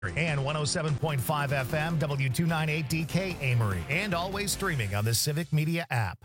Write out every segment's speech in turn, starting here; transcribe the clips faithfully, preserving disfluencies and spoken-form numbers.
And one oh seven point five F M, W two ninety-eight D K Amory, and always streaming on the Civic Media app.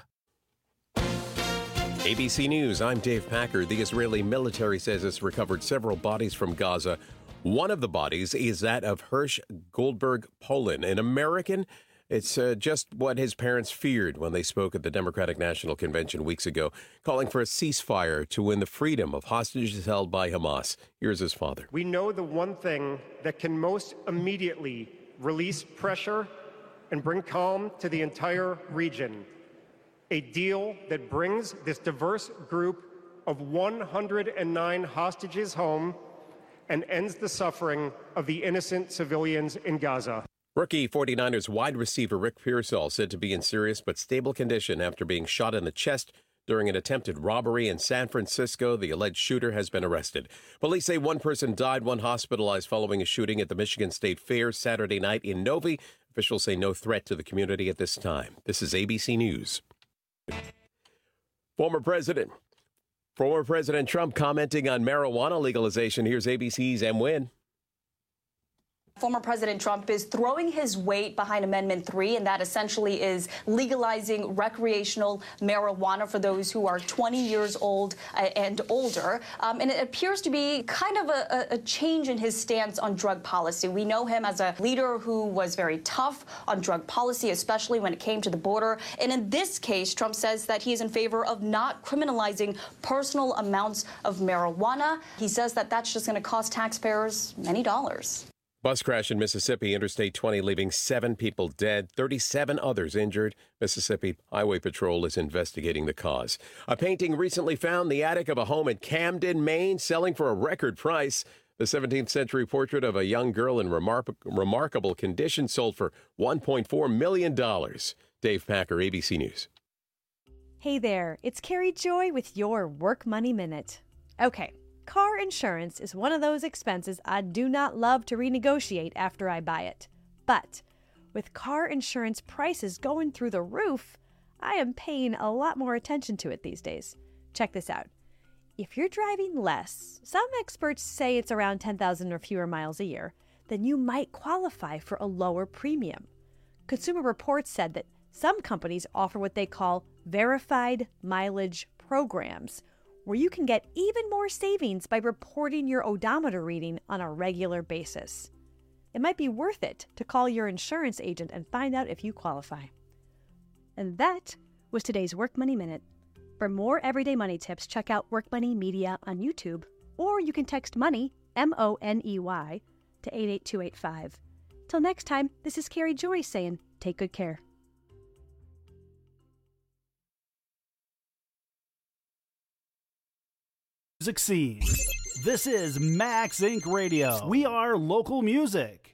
A B C News, I'm Dave Packer. The Israeli military says it's recovered several bodies from Gaza. One of the bodies is that of Hirsch Goldberg Polin, an American. It's uh, just what his parents feared when they spoke at the Democratic National Convention weeks ago, calling for a ceasefire to win the freedom of hostages held by Hamas. Here's his father. We know the one thing that can most immediately release pressure and bring calm to the entire region. A deal that brings this diverse group of one hundred nine hostages home and ends the suffering of the innocent civilians in Gaza. Rookie forty-niners wide receiver Rick Pearsall said to be in serious but stable condition after being shot in the chest during an attempted robbery in San Francisco. The alleged shooter has been arrested. Police say one person died, one hospitalized following a shooting at the Michigan State Fair Saturday night in Novi. Officials say no threat to the community at this time. This is A B C News. Former President, former President Trump commenting on marijuana legalization. Here's A B C's M. Wynn. Former President Trump is throwing his weight behind Amendment three, and that essentially is legalizing recreational marijuana for those who are twenty years old and older. Um, and it appears to be kind of a, a change in his stance on drug policy. We know him as a leader who was very tough on drug policy, especially when it came to the border. And in this case, Trump says that he is in favor of not criminalizing personal amounts of marijuana. He says that that's just going to cost taxpayers many dollars. Bus crash in Mississippi, Interstate twenty, leaving seven people dead, thirty-seven others injured. Mississippi Highway Patrol is investigating the cause. A painting recently found in the attic of a home in Camden, Maine, selling for a record price. The seventeenth century portrait of a young girl in remar- remarkable condition sold for one point four million dollars. Dave Packer, A B C News. Hey there, it's Carrie Joy with your Work Money Minute. Okay. Car insurance is one of those expenses I do not love to renegotiate after I buy it. But with car insurance prices going through the roof, I am paying a lot more attention to it these days. Check this out. If you're driving less, some experts say it's around ten thousand or fewer miles a year, then you might qualify for a lower premium. Consumer Reports said that some companies offer what they call verified mileage programs, where you can get even more savings by reporting your odometer reading on a regular basis. It might be worth it to call your insurance agent and find out if you qualify. And that was today's Work Money Minute. For more everyday money tips, check out Work Money Media on YouTube, or you can text MONEY, M O N E Y, to eight eight two eight five. Till next time, this is Carrie Joy saying, take good care. Music scene. This is Max Incorporated. Radio. We are local music.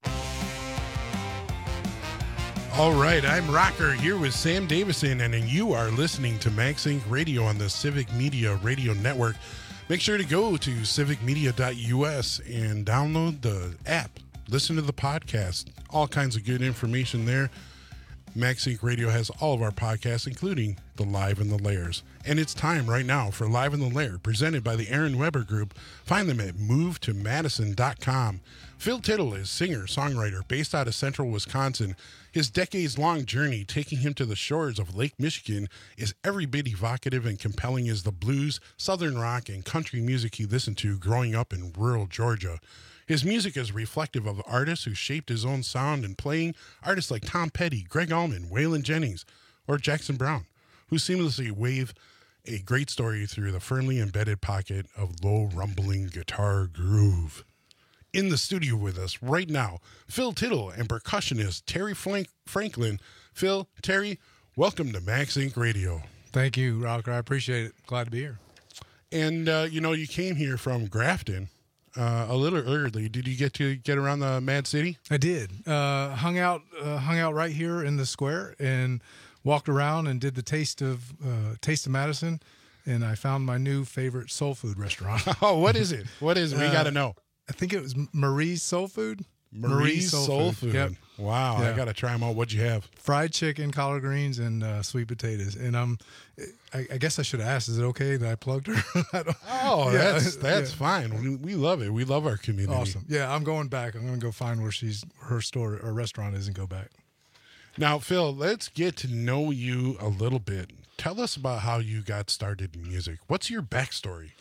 All right, I'm Rocker here with Sam Davison, and you are listening to Max Incorporated. Radio on the Civic Media Radio Network. Make sure to go to civic media dot U S and download the app. Listen to the podcast. All kinds of good information there. Max Incorporated. Radio has all of our podcasts, including the Live in the Lairs. And it's time right now for Live in the Lair, presented by the Aaron Weber Group. Find them at move to madison dot com. Phil Tittle is singer, songwriter, based out of central Wisconsin. His decades-long journey taking him to the shores of Lake Michigan is every bit evocative and compelling as the blues, southern rock, and country music he listened to growing up in rural Georgia. His music is reflective of artists who shaped his own sound and playing, artists like Tom Petty, Greg Allman, Waylon Jennings, or Jackson Browne, who seamlessly weave a great story through the firmly embedded pocket of low rumbling guitar groove. In the studio with us right now, Phil Tittle and percussionist Terry Frank- Franklin. Phil, Terry, welcome to Max Incorporated. Radio. Thank you, Rocker. I appreciate it. Glad to be here. And, uh, you know, you came here from Grafton uh, a little early. Did you get to get around the Mad City? I did. Uh, hung out uh, hung out right here in the square and walked around and did the Taste of uh, Taste of Madison, and I found my new favorite soul food restaurant. Oh, what is it? What is it? We Uh, got to know. I think it was Marie's Soul Food. Marie's Soul Food. Yep. Wow, Yeah. I got to try them out. What'd you have? Fried chicken, collard greens, and uh, sweet potatoes. And um, I, I guess I should have asked, is it okay that I plugged her? I don't, Oh, Yeah, that's that's yeah. fine. We, we love it. We love our community. Awesome. Yeah, I'm going back. I'm going to go find where she's her store or restaurant is and go back. Now, Phil, let's get to know you a little bit. Tell us about how you got started in music. What's your backstory?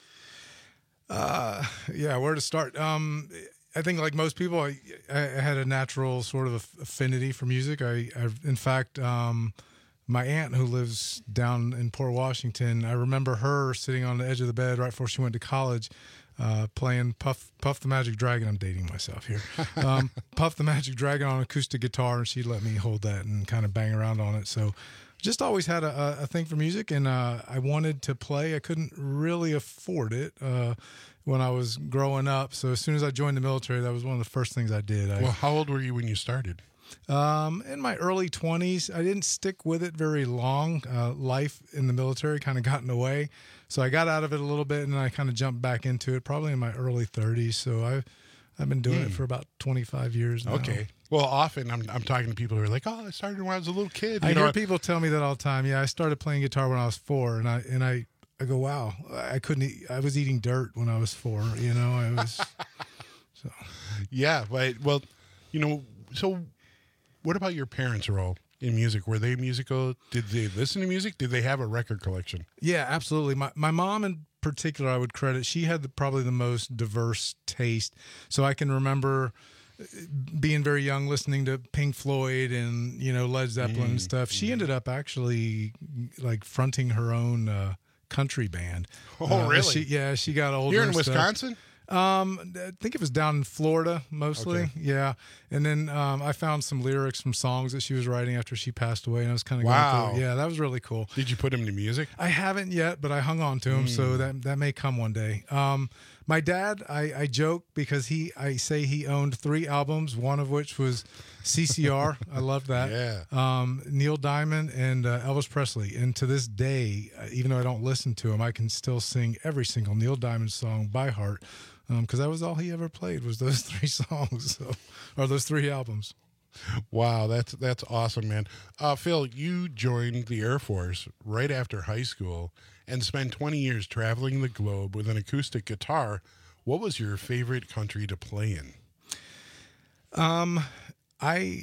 Uh, yeah, where to start? Um, I think like most people, I, I had a natural sort of affinity for music. I, I in fact, um, my aunt who lives down in Port Washington, I remember her sitting on the edge of the bed right before she went to college, uh, playing Puff Puff the Magic Dragon. I'm dating myself here. Um, Puff the Magic Dragon on acoustic guitar, and she'd let me hold that and kind of bang around on it. So just always had a, a thing for music, and uh, I wanted to play. I couldn't really afford it uh, when I was growing up. So as soon as I joined the military, that was one of the first things I did. I, Well, how old were you when you started? um, in my early twenties, I didn't stick with it very long. Uh, life in the military kind of got in the way. So I got out of it a little bit, and then I kind of jumped back into it probably in my early thirties. So I've, I've been doing it for about twenty-five years now. Okay. Well, often I'm I'm talking to people who are like, "Oh, I started when I was a little kid." I You hear know, people tell me that all the time. Yeah, I started playing guitar when I was four, and I and I, I go, wow, I couldn't. Eat, I was eating dirt when I was four. You know, I was. So yeah, but well, you know, so what about your parents' role in music? Were they musical? Did they listen to music? Did they have a record collection? yeah, absolutely. My my mom in particular, I would credit. She had the, probably the most diverse taste. So I can remember being very young, listening to Pink Floyd and, you know, Led Zeppelin and stuff. She ended up actually like fronting her own uh, country band. Oh, Uh, really? She, yeah, she got older. Here in and stuff. Wisconsin? Um, I think it was down in Florida mostly. Okay. Yeah, and then um, I found some lyrics from songs that she was writing after she passed away, and I was kind of Wow. going through it. Yeah, that was really cool. Did you put them to music? I haven't yet, but I hung on to him, Hmm. so that that may come one day. Um, my dad, I, I joke because he, I say he owned three albums, one of which was C C R. I love that. Yeah. Um, Neil Diamond and uh, Elvis Presley, and to this day, uh, even though I don't listen to him, I can still sing every single Neil Diamond song by heart. Because that was all he ever played was those three songs, so, or those three albums. Wow, that's that's awesome, man. Uh, Phil, you joined the Air Force right after high school and spent twenty years traveling the globe with an acoustic guitar. What was your favorite country to play in? Um, I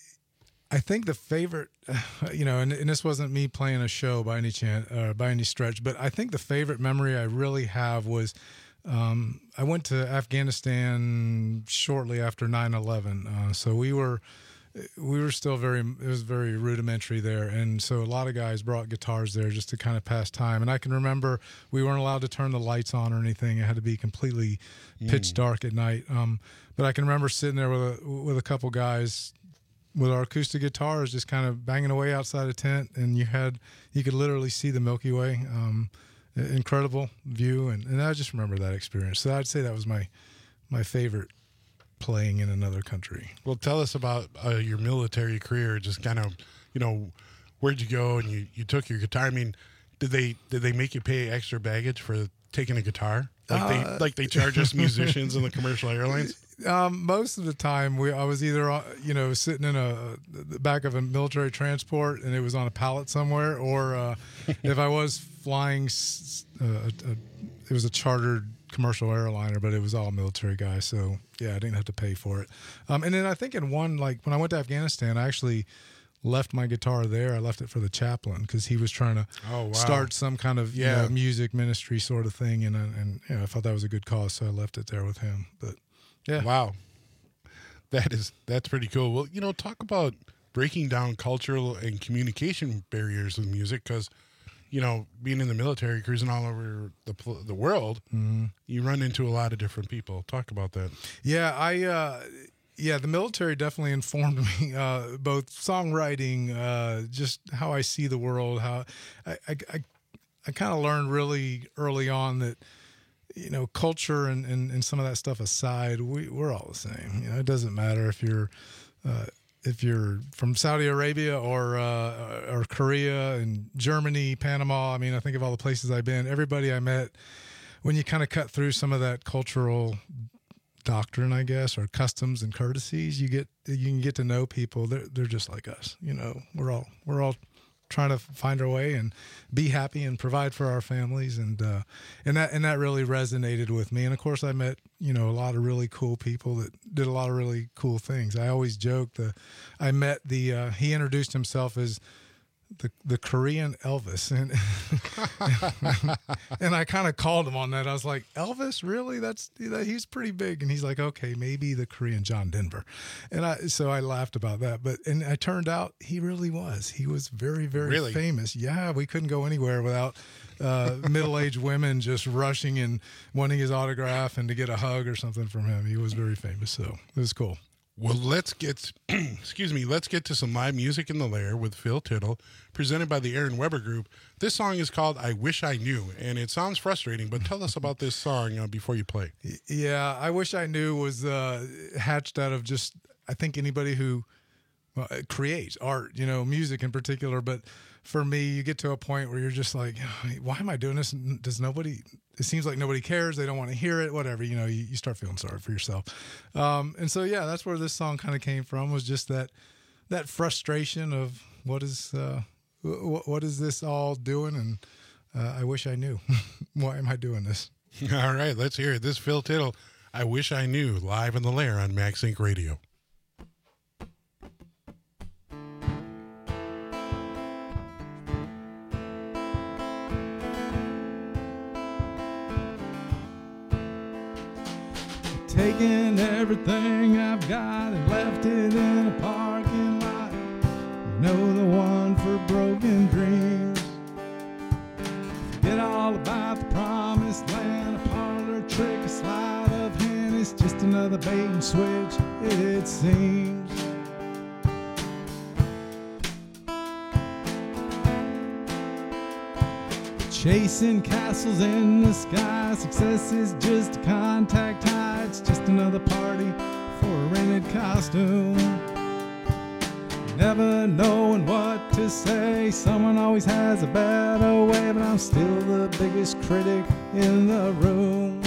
I think the favorite, you know, and, and this wasn't me playing a show by any chance, uh, by any stretch, but I think the favorite memory I really have was um, I went to Afghanistan shortly after nine eleven. Uh, so we were we were still very, it was very rudimentary there. And so a lot of guys brought guitars there just to kind of pass time. And I can remember we weren't allowed to turn the lights on or anything. It had to be completely pitch dark at night. Um, but I can remember sitting there with a, with a couple guys with our acoustic guitars just kind of banging away outside a tent. And you had, you could literally see the Milky Way. Um, incredible view. And, and I just remember that experience. So I'd say that was my, my favorite playing in another country. Well, tell us about uh, your military career. Just kind of, you know, where'd you go and you, you took your guitar? I mean, did they did they make you pay extra baggage for taking a guitar? Like they Uh, like they charge us musicians in the commercial airlines? Um, most of the time, we I was either uh, you know sitting in a the back of a military transport and it was on a pallet somewhere, or uh, if I was flying, s- uh, a, a, it was a chartered commercial airliner, but it was all military guys. So yeah, I didn't have to pay for it. Um, and then I think in one, like when I went to Afghanistan, I actually left my guitar there. I left it for the chaplain because he was trying to Oh, wow. start some kind of Yeah. you know, music ministry sort of thing, and uh, and you know, I thought that was a good cause, so I left it there with him. But yeah, Wow. That is that's pretty cool. Well, you know, talk about breaking down cultural and communication barriers with music, because you know, being in the military, cruising all over the pl- the world, you run into a lot of different people. Talk about that. Yeah, I uh yeah, the military definitely informed me uh both songwriting, uh just how I see the world, how I I I, I kind of learned really early on that you know, culture and, and, and some of that stuff aside, we, we're all the same. You know, it doesn't matter if you're uh if you're from Saudi Arabia or uh, or Korea and Germany, Panama. I mean, I think of all the places I've been. Everybody I met, when you kind of cut through some of that cultural doctrine, I guess, or customs and courtesies. You get you can get to know people. They're they're just like us. You know, we're all we're all trying to find our way and be happy and provide for our families, and uh, and that and that really resonated with me. And of course, I met you know a lot of really cool people that did a lot of really cool things. I always joke that I met the uh, he introduced himself as the the Korean Elvis, and and I kind of called him on that. I was like, Elvis, really? That's he's pretty big, and he's like, okay, maybe the Korean John Denver, and I so I laughed about that. But and it turned out he really was. He was very very Really? famous. Yeah, we couldn't go anywhere without uh, middle aged women just rushing and wanting his autograph and to get a hug or something from him. He was very famous, so it was cool. Well, let's get, excuse me, let's get to some live music in the lair with Phil Tittle, presented by the Aaron Weber Group. This song is called I Wish I Knew, and it sounds frustrating, but tell us about this song uh, before you play. Yeah, I Wish I Knew was uh, hatched out of just, I think anybody who uh, creates art, you know, music in particular, but for me, you get to a point where you're just like, why am I doing this? Does nobody, it seems like nobody cares. They don't want to hear it, whatever, you know, you, you start feeling sorry for yourself. Um, and so, yeah, that's where this song kind of came from, was just that, that frustration of what is, uh, w- what is this all doing? And uh, I wish I knew. Why am I doing this? All right, let's hear it. This is Phil Tittle, I Wish I Knew, live in the lair on Max Inc Radio. Taken everything I've got and left it in a parking lot. You know, the one for broken dreams. Forget all about the promised land. A parlor trick, a sleight of hand. It's just another bait and switch, it seems. Chasing castles in the sky. Success is just a contact high. It's just another party for a rented costume. Never knowing what to say. Someone always has a better way, but I'm still the biggest critic in the room.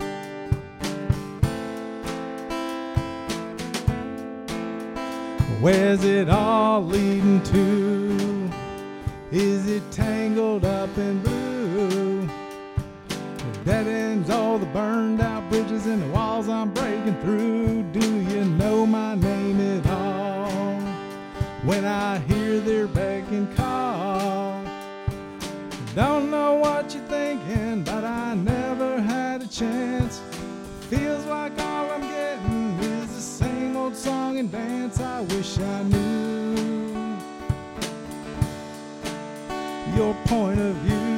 Where's it all leading to? Is it tangled up in blue? The dead ends, all the burned out bridges and the walls I'm breaking through. Do you know my name at all? When I hear their beck and call, don't know what you're thinking, but I never had a chance. Feels like all I'm getting is the same old song and dance. I wish I knew your point of view.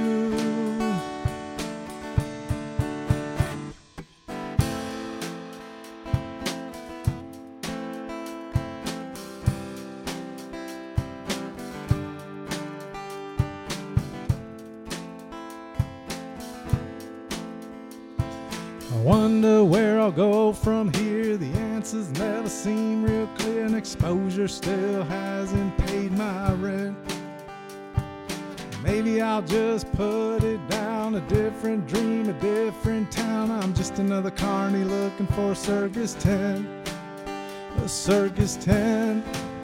I wonder where I'll go from here. The answers never seem real clear, and exposure still hasn't paid my rent. Maybe I'll just put it down, a different dream, a different town. I'm just another carny looking for a circus tent, a circus tent.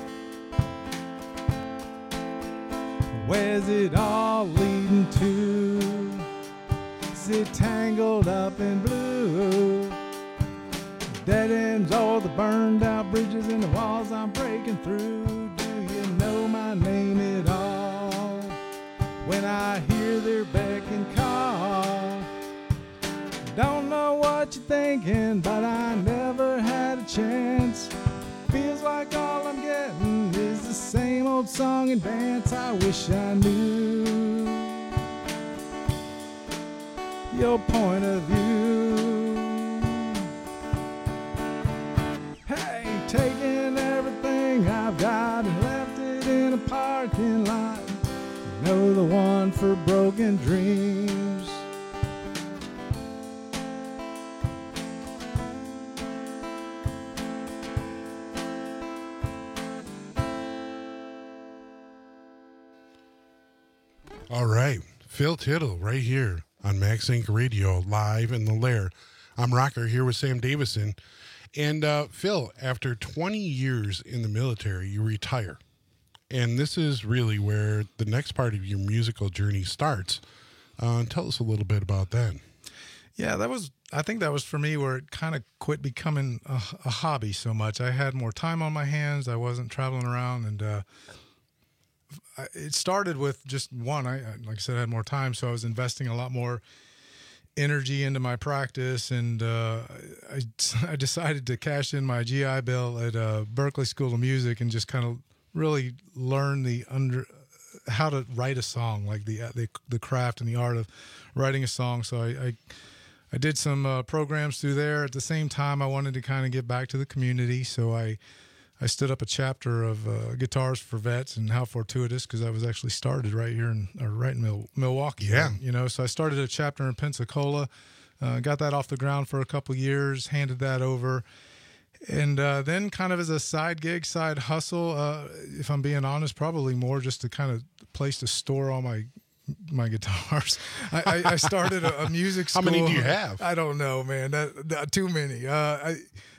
Where's it all leading to? Is it tangled up in blue? Dead ends, all the burned out bridges and the walls I'm breaking through. Do you know my name at all? When I hear their beck and call, don't know what you're thinking, but I never had a chance. Feels like all I'm getting is the same old song and dance. I wish I knew your point of view. Hey, taking everything I've got and left it in a parking lot. You know, the one for broken dreams. All right, Phil Tittle right here on Max Inc Radio, live in the lair I'm Rocker here with Sam Davison. And uh, Phil, after twenty years in the military, you retire. And this is really where the next part of your musical journey starts. Uh, tell us a little bit about that. Yeah, that was, I think that was for me where it kind of quit becoming a, a hobby so much. I had more time on my hands. I wasn't traveling around, and uh, I, it started with just one. I, like I said, I had more time, so I was investing a lot more energy into my practice, and uh, I, I decided to cash in my G I Bill at uh, Berklee School of Music and just kind of really learn the under how to write a song, like the the, the craft and the art of writing a song. So I I, I did some uh, programs through there. At the same time, I wanted to kind of get back to the community, so I I stood up a chapter of uh, Guitars for Vets, and how fortuitous, because I was actually started right here in or right in Mil- Milwaukee. Yeah, you know. So I started a chapter in Pensacola, uh, got that off the ground for a couple years, handed that over. And uh, then kind of as a side gig, side hustle, uh, if I'm being honest, probably more just to kind of place to store all my my guitars. I, I, I started a, a music school. How many do you have? I don't know, man. That, that too many. Uh, I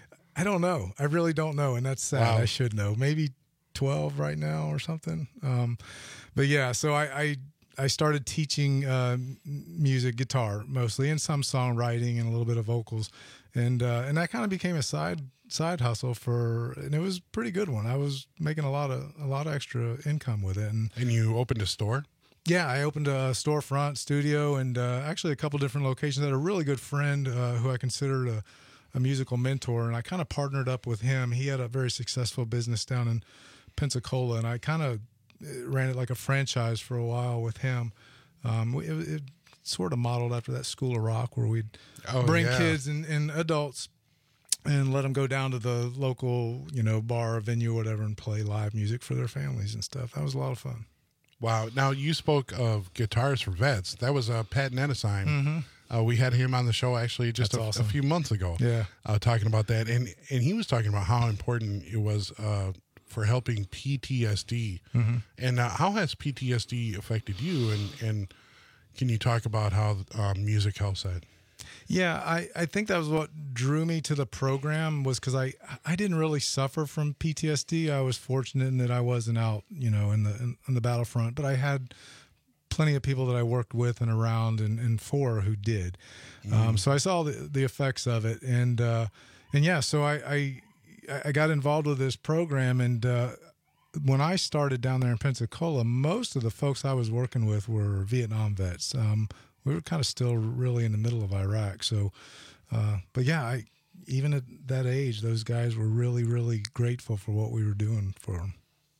I don't know. I really don't know, and that's sad. Wow. I should know. Maybe twelve right now or something. Um, but yeah, so I, I I started teaching uh, music, guitar mostly, and some songwriting and a little bit of vocals, and uh, and that kind of became a side. side hustle for, and it was a pretty good one. I was making a lot of a lot of extra income with it. And, and you opened a store? Yeah, I opened a storefront studio, and uh, actually a couple different locations. I had a really good friend uh, who I considered a, a musical mentor, and I kind of partnered up with him. He had a very successful business down in Pensacola, and I kind of ran it like a franchise for a while with him. Um, it, it sort of modeled after that School of Rock, where we'd oh, bring yeah. kids and, and adults and let them go down to the local, you know, bar or venue or whatever and play live music for their families and stuff. That was a lot of fun. Wow. Now, you spoke of Guitars for Vets. That was uh, Pat Nenesheim. Mm-hmm. Uh, we had him on the show actually just a, awesome. a few months ago. Yeah. Uh, talking about that. And and he was talking about how important it was uh, for helping P T S D. Mm-hmm. And uh, how has P T S D affected you? And, and can you talk about how um, music helps that? Yeah, I, I think that was what drew me to the program, was because I, I didn't really suffer from P T S D. I was fortunate in that I wasn't out, you know, in the in, in the battlefront, but I had plenty of people that I worked with and around and, and for who did. Mm. Um, so I saw the, the effects of it. And, uh, and yeah, so I, I, I got involved with this program. And uh, when I started down there in Pensacola, most of the folks I was working with were Vietnam vets. Um, we were kind of still really in the middle of Iraq. So, uh, but yeah, I, even at that age, those guys were really, really grateful for what we were doing for them.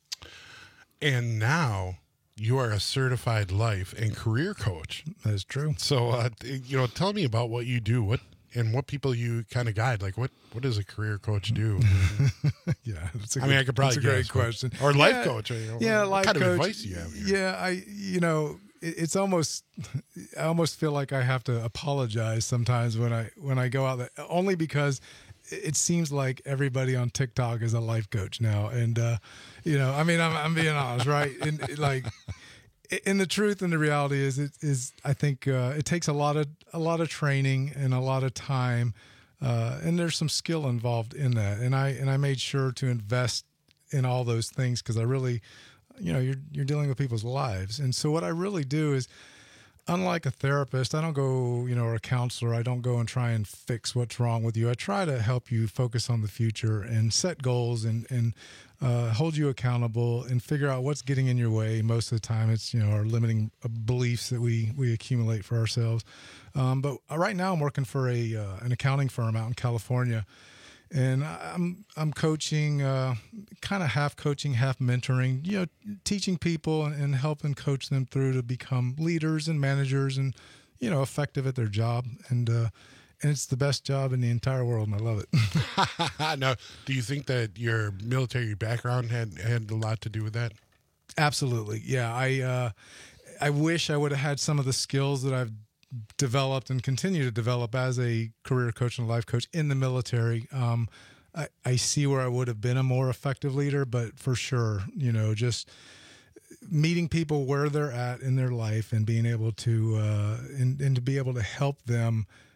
And now you are a certified life and career coach. That is true. So, uh, you know, tell me about what you do, what and what people you kind of guide. Like, what, what does a career coach do? yeah, that's a I good, mean, I could probably that's a great guess, question. Or life yeah, coach. You know, yeah, what life kind coach. of advice do you have here? Yeah, I, you know, it, it's almost, I almost feel like I have to apologize sometimes when I when I go out there, only because it seems like everybody on TikTok is a life coach now, and uh, you know, I mean, I'm, I'm being honest, right? And like. And the truth and the reality is, it is I think uh, it takes a lot of a lot of training and a lot of time, uh, and there's some skill involved in that. And I and I made sure to invest in all those things because I really, you know, you're you're dealing with people's lives. And so what I really do is, unlike a therapist, I don't go, you know, or a counselor, I don't go and try and fix what's wrong with you. I try to help you focus on the future and set goals and and uh, hold you accountable and figure out what's getting in your way. Most of the time, it's, you know, our limiting beliefs that we we accumulate for ourselves. Um, but right now, I'm working for a uh, an accounting firm out in California. And I'm I'm coaching, uh, kind of half coaching, half mentoring, you know, teaching people and, and helping coach them through to become leaders and managers and, you know, effective at their job. And uh, and it's the best job in the entire world, and I love it. Now, do you think that your military background had, had a lot to do with that? Absolutely, yeah. I uh, I wish I would have had some of the skills that I've developed and continue to develop as a career coach and a life coach in the military. Um, I, I see where I would have been a more effective leader, but for sure, you know, just meeting people where they're at in their life and being able to, uh, and, and to be able to help them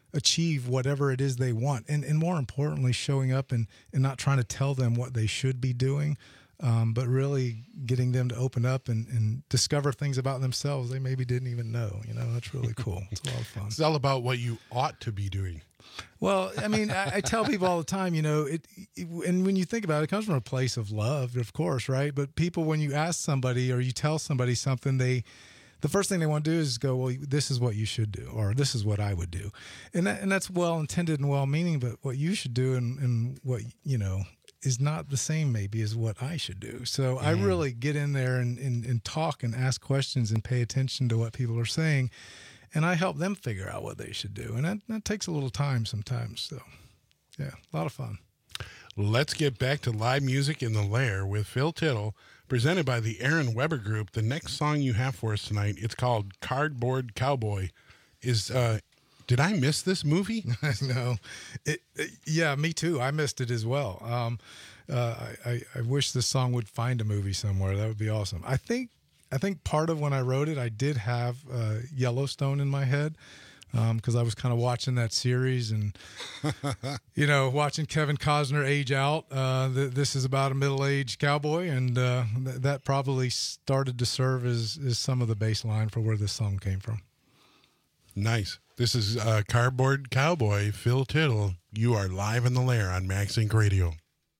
achieve whatever it is they want. And, and more importantly, showing up and, and not trying to tell them what they should be doing, um, but really getting them to open up and, and discover things about themselves they maybe didn't even know. You know, that's really cool. It's a lot of fun. It's all about what you ought to be doing. Well, I mean, I, I tell people all the time, you know, it, it, and when you think about it, it comes from a place of love, of course, right? But people, when you ask somebody or you tell somebody something, they, the first thing they want to do is go, well, this is what you should do, or this is what I would do. And that, and that's well intended and well meaning, but what you should do and, and what, you know, is not the same maybe as what I should do. So mm. I really get in there and, and, and talk and ask questions and pay attention to what people are saying. And I help them figure out what they should do. And that, that takes a little time sometimes. So, yeah, a lot of fun. Let's get back to live music in the Lair with Phil Tittle, presented by the Aaron Weber Group. The next song you have for us tonight, it's called Cardboard Cowboy. Is uh, did I miss this movie? No. It, it, yeah, me too. I missed it as well. Um, uh, I, I, I wish this song would find a movie somewhere. That would be awesome. I think I think part of when I wrote it, I did have uh, Yellowstone in my head because um, I was kind of watching that series and, you know, watching Kevin Costner age out. Uh, th- this is about a middle-aged cowboy, and uh, th- that probably started to serve as, as some of the baseline for where this song came from. Nice. This is uh, Cardboard Cowboy, Phil Tittle. You are live in the Lair on Max Inc Radio.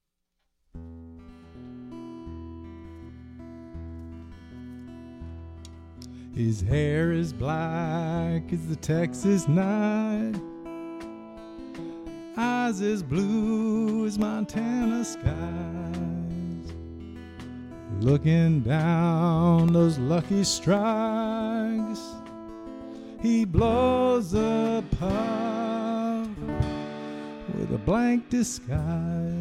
His hair is black as the Texas night, eyes as blue as Montana skies. Looking down those lucky strikes, he blows a puff with a blank disguise.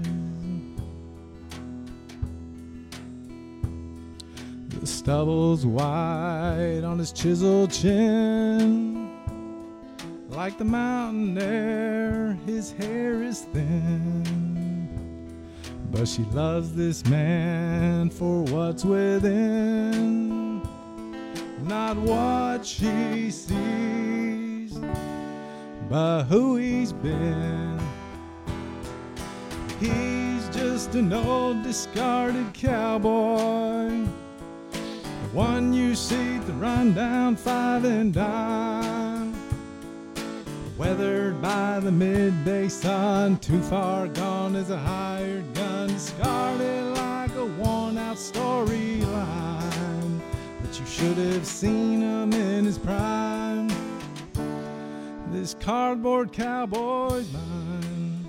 The stubble's white on his chiseled chin. Like the mountain air, his hair is thin. But she loves this man for what's within, not what she sees, but who he's been. He's just an old discarded cowboy, one you see at the rundown five and dime, weathered by the midday sun, too far gone as a hired gun, discarded like a worn-out storyline. But you should have seen him in his prime. This cardboard cowboy's mine.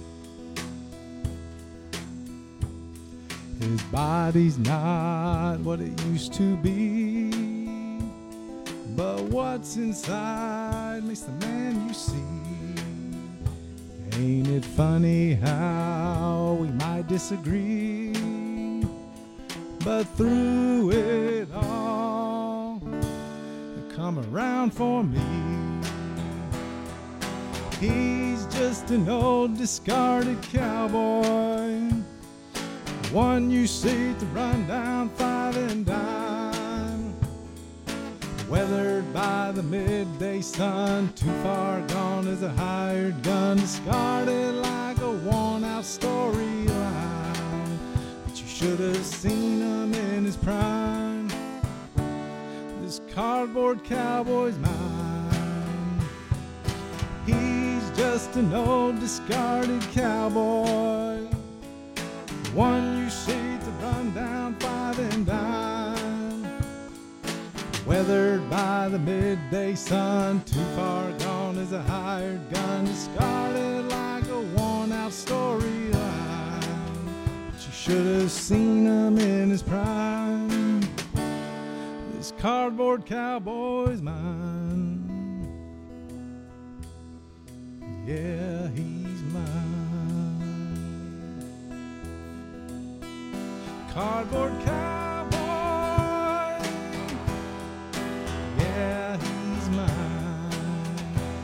His body's not what it used to be, but what's inside makes the man you see. Ain't it funny how we might disagree, but through it all, you come around for me. He's just an old discarded cowboy, one you see at the rundown five and dime, weathered by the midday sun, too far gone as a hired gun, discarded like a worn-out storyline. But you should have seen him in his prime. This cardboard cowboy's mine. He's just an old discarded cowboy, one you see at the rundown five and dime, weathered by the midday sun, too far gone as a hired gun, discarded like a worn-out storyline. But you should have seen him in his prime. This cardboard cowboy's mine. Yeah, he's mine. Cardboard cowboy, yeah, he's mine.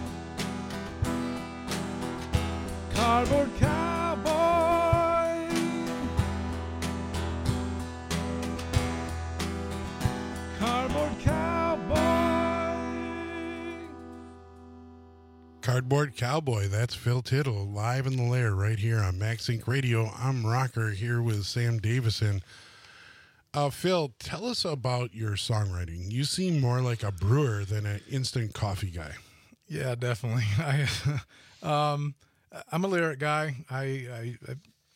Cardboard cowboy, cardboard cowboy. Cardboard Cowboy. That's Phil Tittle, live in the lair right here on Max Inc Radio. I'm Rocker here with Sam Davison. Uh, Phil, tell us about your songwriting. You seem more like a brewer than an instant coffee guy. Yeah, definitely. I, um, I'm a lyric guy. I, I, I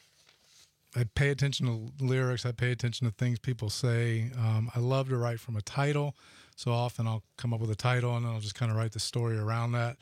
I pay attention to lyrics. I pay attention to things people say. Um, I love to write from a title. So often I'll come up with a title and then I'll just kind of write the story around that.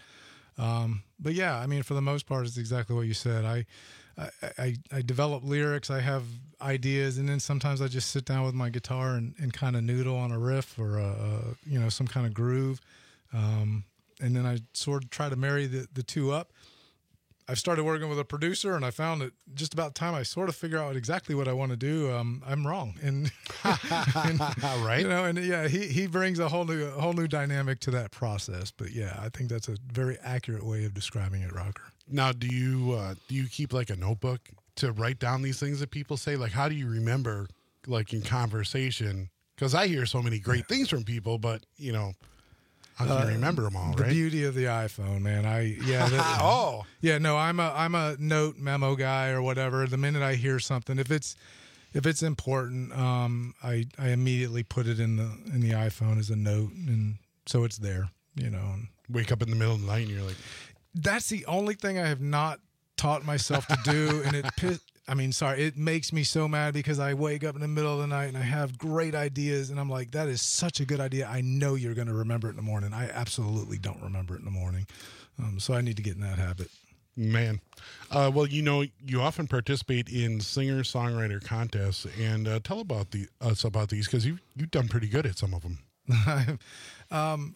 Um, but yeah, I mean, for the most part, it's exactly what you said. I, I, I, I develop lyrics. I have ideas, and then sometimes I just sit down with my guitar and, and kind of noodle on a riff or a, a you know some kind of groove, um, and then I sort of try to marry the the two up. I've started working with a producer, and I found that just about time I sort of figure out exactly what I want to do, um, I'm wrong. And, and right, you know, and yeah, he he brings a whole new a whole new dynamic to that process. But yeah, I think that's a very accurate way of describing it, Rocker. Now, do you uh, do you keep like a notebook to write down these things that people say? Like, how do you remember, like in conversation? Because I hear so many great things from people, but you know. How can you remember them all, the right? The beauty of the iPhone, man. I yeah. The, oh yeah. No, I'm a I'm a note memo guy or whatever. The minute I hear something, if it's if it's important, um, I I immediately put it in the in the iPhone as a note, and so it's there. You know. And wake up in the middle of the night and you're like, that's the only thing I have not taught myself to do, and it piss, I mean, sorry, it makes me so mad because I wake up in the middle of the night and I have great ideas, and I'm like, that is such a good idea. I know you're going to remember it in the morning. I absolutely don't remember it in the morning, um, so I need to get in that habit. Man, uh, well, you know, you often participate in singer-songwriter contests, and uh, tell about the us about these because you you've done pretty good at some of them. um,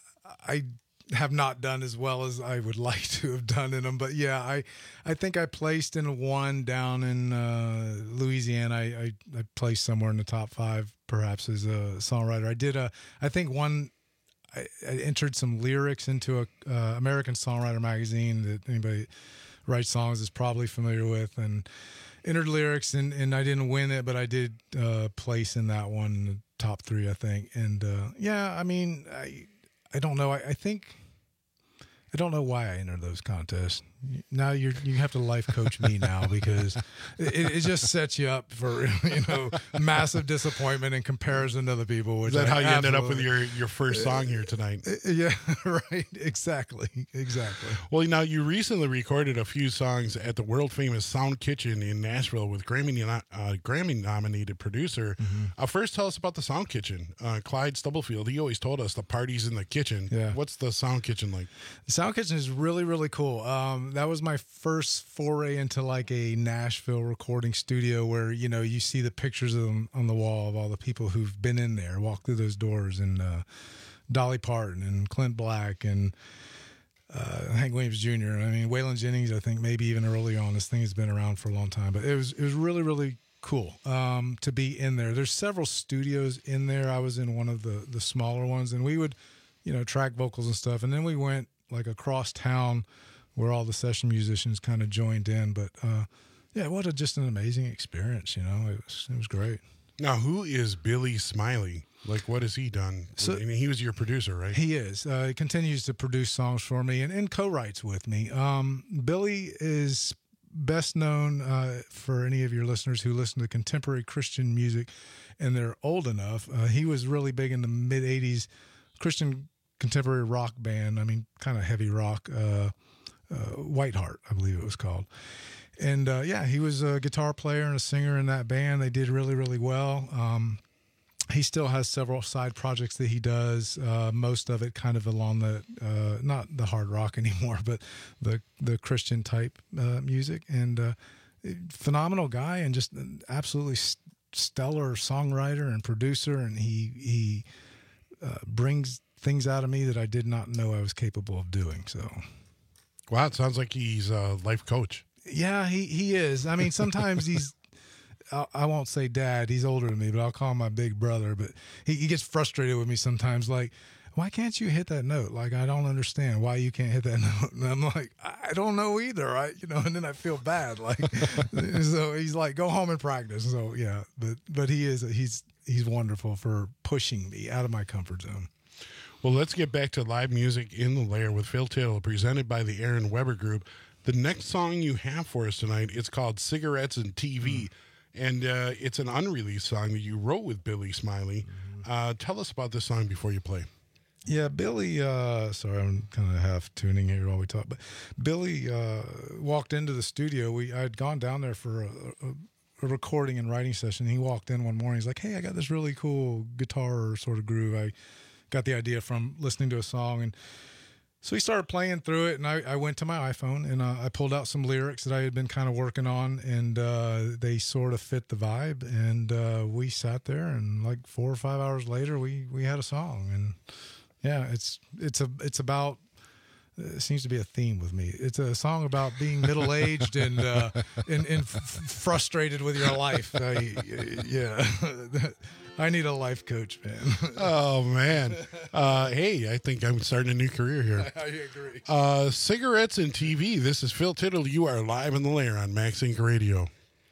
I. have not done as well as I would like to have done in them, but yeah, I, I think I placed in one down in uh, Louisiana. I, I, I placed somewhere in the top five, perhaps as a songwriter. I did a, I think one, I, I entered some lyrics into a uh, American Songwriter magazine that anybody writes songs is probably familiar with, and entered lyrics, and, and I didn't win it, but I did uh, place in that one, in the top three, I think. And uh, yeah, I mean, I. I don't know. I, I think I don't know why I entered those contests. Now you're you have to life coach me now because it, it just sets you up for you know massive disappointment in comparison to other people. Which Is that I how you ended up with absolutely- your, your first song here tonight? Yeah, right. Exactly. Exactly. Well, now you recently recorded a few songs at the world famous Sound Kitchen in Nashville with Grammy uh, Grammy nominated producer. Mm-hmm. Uh, first, tell us about the Sound Kitchen. Uh, Clyde Stubblefield. He always told us the party's in the kitchen. Yeah. What's the Sound Kitchen like? The Sound Kitchen is really, really cool. Um, that was my first foray into like a Nashville recording studio where, you know, you see the pictures of them on the wall of all the people who've been in there, walked through those doors, and uh, Dolly Parton and Clint Black and uh, Hank Williams Junior I mean, Waylon Jennings, I think maybe even early on. This thing has been around for a long time, but it was, it was really, really cool um, to be in there. There's several studios in there. I was in one of the, the smaller ones, and we would, you know, track vocals and stuff. And then we went like across town where all the session musicians kind of joined in. But uh, yeah, what a just an amazing experience, you know. It was it was great. Now, who is Billy Smiley? Like, what has he done? So- I mean, he was your producer, right? He is. Uh, he continues to produce songs for me and, and co-writes with me. Um, Billy is best known uh, for any of your listeners who listen to contemporary Christian music and they're old enough. Uh, he was really big in the mid eighties Christian contemporary rock band. I mean, kind of heavy rock. Uh, Uh, Whiteheart, I believe it was called. And uh, yeah, he was a guitar player and a singer in that band. They did really, really well. Um, he still has several side projects that he does, uh, most of it kind of along the, uh, not the hard rock anymore, but the the Christian type uh, music. And uh, phenomenal guy and just an absolutely st- stellar songwriter and producer. And he, he uh, brings things out of me that I did not know I was capable of doing, so... Wow, it sounds like he's a life coach. Yeah, he, he is. I mean, sometimes he's, I, I won't say dad, he's older than me, but I'll call him my big brother. But he, he gets frustrated with me sometimes, like, why can't you hit that note? Like, I don't understand why you can't hit that note. And I'm like, I don't know either, right? You know, and then I feel bad. Like, so he's like, go home and practice. So, yeah, but but he is, he's he's wonderful for pushing me out of my comfort zone. Well, let's get back to live music in the Lair with Phil Tittle, presented by the Aaron Weber Group. The next song you have for us tonight, it's called Cigarettes and T V, mm-hmm. and uh, it's an unreleased song that you wrote with Billy Smiley. Mm-hmm. Uh, tell us about this song before you play. Yeah, Billy, uh, sorry, I'm kind of half tuning here while we talk, but Billy uh, walked into the studio. We I had gone down there for a, a, a recording and writing session. He walked in one morning. He's like, hey, I got this really cool guitar sort of groove. I got the idea from listening to a song. And so he started playing through it, and I, I went to my iPhone, and uh, I pulled out some lyrics that I had been kind of working on, and uh, they sort of fit the vibe. And uh, we sat there, and like four or five hours later, we we had a song. And yeah, it's it's a it's about. It seems to be a theme with me. It's a song about being middle-aged and uh, and, and f- frustrated with your life. I, yeah, I need a life coach, man. Oh man, uh, hey, I think I'm starting a new career here. I agree. Uh, cigarettes and T V. This is Phil Tittle. You are live in the Lair on Max Inc Radio.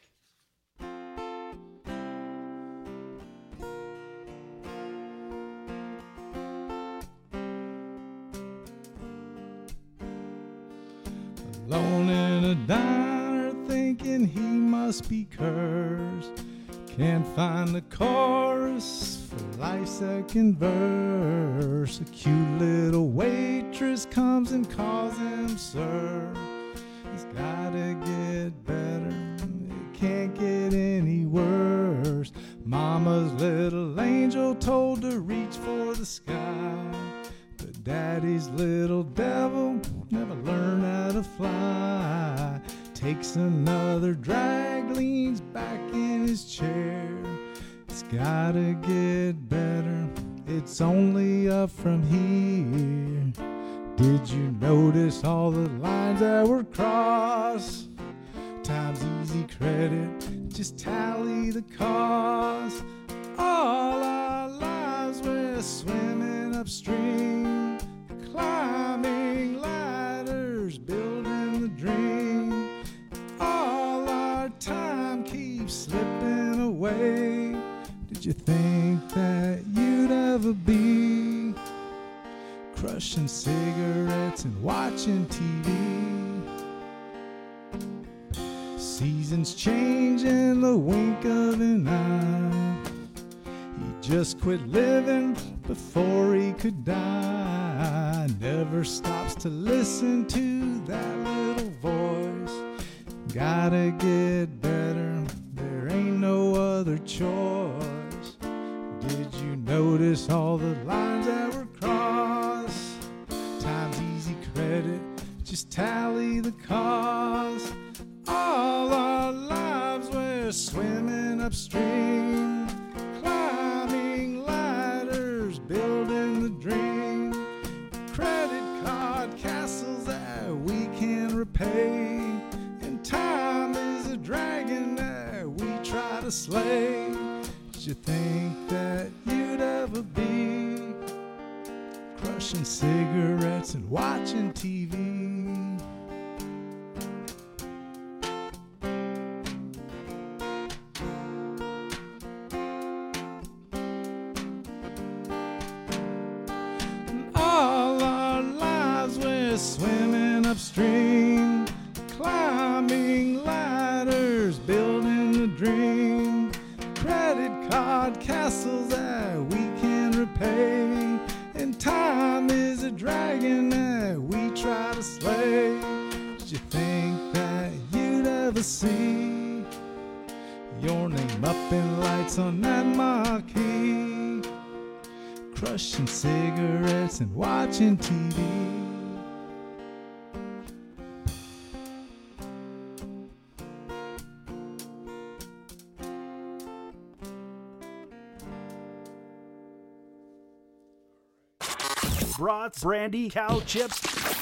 Alone in a diner thinking he must be cursed. Can't find the chorus for life's second verse. A cute little waitress comes and calls him sir. It's gotta get better, it can't get any worse. Mama's little angel told to reach for the sky, but daddy's little devil never learned how to fly. Takes another drag, leans back in his chair. It's gotta get better, it's only up from here. Did you notice all the lines that were crossed? Times easy credit, just tally the cost. All our lives we're swimming upstream, climbing ladders, building the dream. All our time keeps slipping away. Did you think that you'd ever be crushing cigarettes and watching T V? Seasons change in the wink of an eye. He just quit living before he could die. Never stops to listen to that little voice. Gotta get better, there ain't no other choice. Did you notice all the lines that were crossed? Times easy credit, just tally the cost. All our lives we're swimming upstream, climbing ladders, building the dream. Credit card castles that we can repay, and time is a dragon that we try to slay. Did you think that you'd ever be crushing cigarettes and watching T V? Swimming upstream, climbing ladders, building the dream. Credit card castles that we can repay, and time is a dragon that we try to slay. Did you think that you'd ever see your name up in lights on that marquee, crushing cigarettes and watching T V? Brats, brandy, cow chips,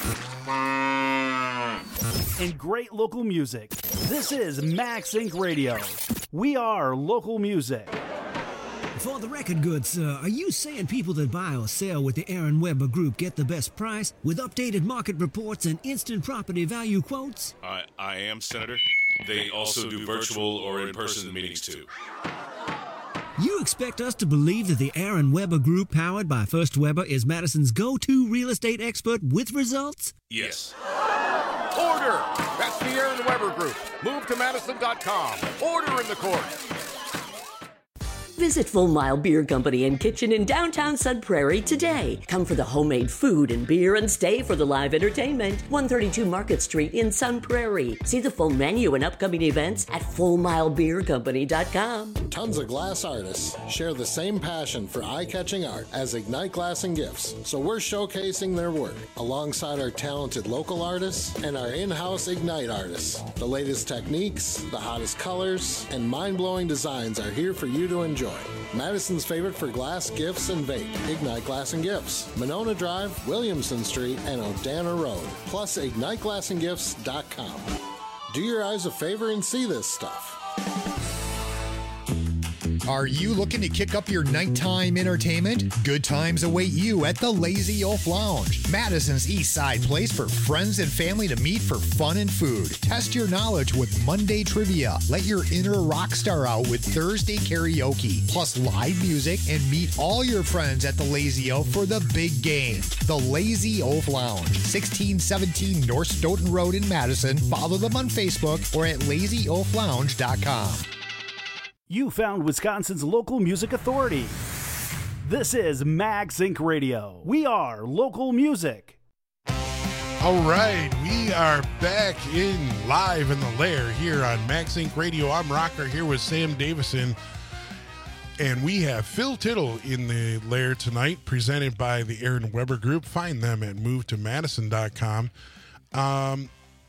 and great local music. This is Max Inc Radio. We are local music. For the record goods, uh, are you saying people that buy or sell with the Aaron Weber Group get the best price with updated market reports and instant property value quotes? I, I am, Senator. They also do virtual or in-person meetings, too. You expect us to believe that the Aaron Weber Group, powered by First Weber, is Madison's go-to real estate expert with results? Yes. Order! That's the Aaron Weber Group. Move to Madison dot com. Order in the court. Visit Full Mile Beer Company and Kitchen in downtown Sun Prairie today. Come for the homemade food and beer and stay for the live entertainment. one thirty-two Market Street in Sun Prairie. See the full menu and upcoming events at full mile beer company dot com. Tons of glass artists share the same passion for eye-catching art as Ignite Glass and Gifts, so we're showcasing their work alongside our talented local artists and our in-house Ignite artists. The latest techniques, the hottest colors, and mind-blowing designs are here for you to enjoy. Madison's favorite for glass, gifts, and vape. Ignite Glass and Gifts. Monona Drive, Williamson Street, and Odana Road. Plus, ignite glass and gifts dot com. Do your eyes a favor and see this stuff. Are you looking to kick up your nighttime entertainment? Good times await you at the Lazy Oaf Lounge, Madison's East Side place for friends and family to meet for fun and food. Test your knowledge with Monday trivia. Let your inner rock star out with Thursday karaoke, plus live music, and meet all your friends at the Lazy Oaf for the big game. The Lazy Oaf Lounge, sixteen seventeen North Stoughton Road in Madison. Follow them on Facebook or at lazy oaf lounge dot com. You found Wisconsin's local music authority. This is MagSync Radio. We are local music. All right, we are back in live in the lair here on MagSync Radio. I'm Rocker here with Sam Davison. And we have Phil Tittle in the lair tonight, presented by the Aaron Weber Group. Find them at move to madison dot com. Um,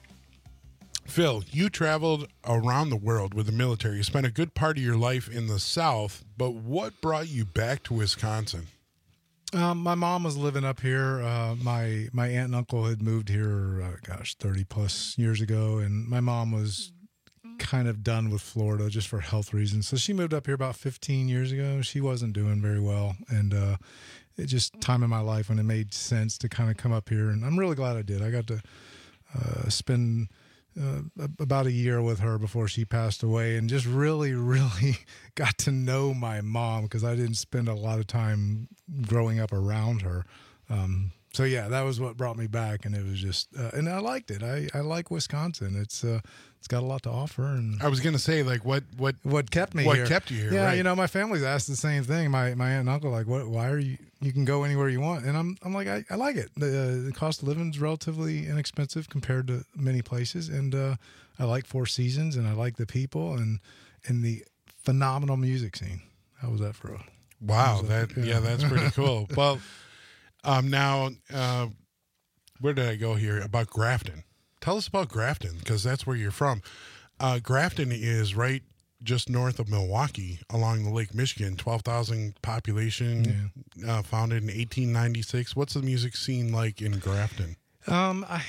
Phil, you traveled around the world with the military. You spent a good part of your life in the South, but what brought you back to Wisconsin? Um, my mom was living up here. Uh, my my aunt and uncle had moved here, uh, gosh, thirty plus years ago, and my mom was kind of done with Florida just for health reasons. So she moved up here about fifteen years ago. She wasn't doing very well, and uh, it just time in my life when it made sense to kind of come up here, and I'm really glad I did. I got to uh, spend Uh, about a year with her before she passed away, and just really, really got to know my mom because I didn't spend a lot of time growing up around her. Um, so yeah, that was what brought me back, and it was just, uh, and I liked it. I, I like Wisconsin. It's uh, it's got a lot to offer. And I was gonna say, like, what what what kept me what here? kept you here? Yeah, right. you know, my family's asked the same thing. My my aunt and uncle like, what? Why are you? You can go anywhere you want, and I'm I'm like, I, I like it. The, uh, the cost of living is relatively inexpensive compared to many places, and uh, I like Four Seasons, and I like the people, and and the phenomenal music scene. How was that for a? Wow, that, that yeah, that's pretty cool. Well, um, now uh, where did I go here about Grafton? Tell us about Grafton, because that's where you're from. Uh, Grafton is right just north of Milwaukee along the Lake Michigan, twelve thousand population, yeah. uh, founded in eighteen ninety-six. What's the music scene like in Grafton? Um, I,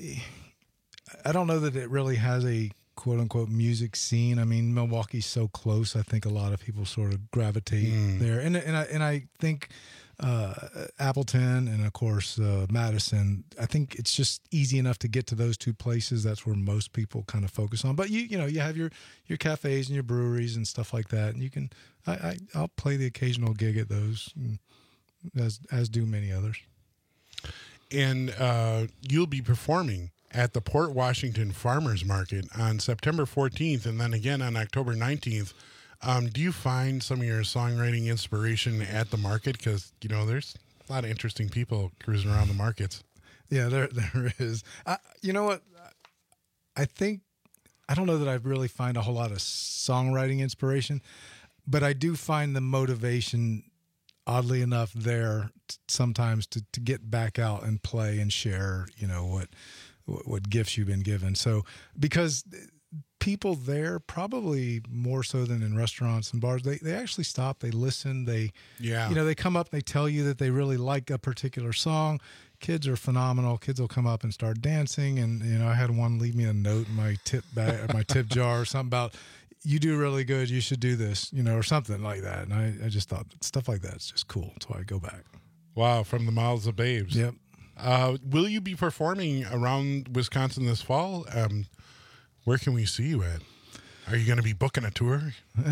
I don't know that it really has a quote unquote music scene. I mean, Milwaukee's so close. I think a lot of people sort of gravitate mm. there. And, and I, and I think, uh, Appleton and of course, uh, Madison, I think it's just easy enough to get to those two places. That's where most people kind of focus on, but you, you know, you have your, your cafes and your breweries and stuff like that. And you can, I, I I'll play the occasional gig at those, as, as do many others. And, uh, you'll be performing at the Port Washington Farmers Market on September fourteenth and then again on October nineteenth. Um, do you find some of your songwriting inspiration at the market? Because, you know, there's a lot of interesting people cruising around the markets. Yeah, there there is. I, you know what? I think, I don't know that I really find a whole lot of songwriting inspiration, but I do find the motivation, oddly enough, there t- sometimes to, to get back out and play and share, you know, what what gifts you've been given. So because people there, probably more so than in restaurants and bars, they, they actually stop, they listen, they, yeah. you know, they come up, they tell you that they really like a particular song. Kids are phenomenal. Kids will come up and start dancing. And, you know, I had one leave me a note in my tip bag or my tip jar or something about, you do really good, you should do this, you know, or something like that. And I, I just thought stuff like that's just cool. So I go back. Wow. From the mouths of babes. Yep. Uh, will you be performing around Wisconsin this fall? Um, where can we see you at? Are you going to be booking a tour?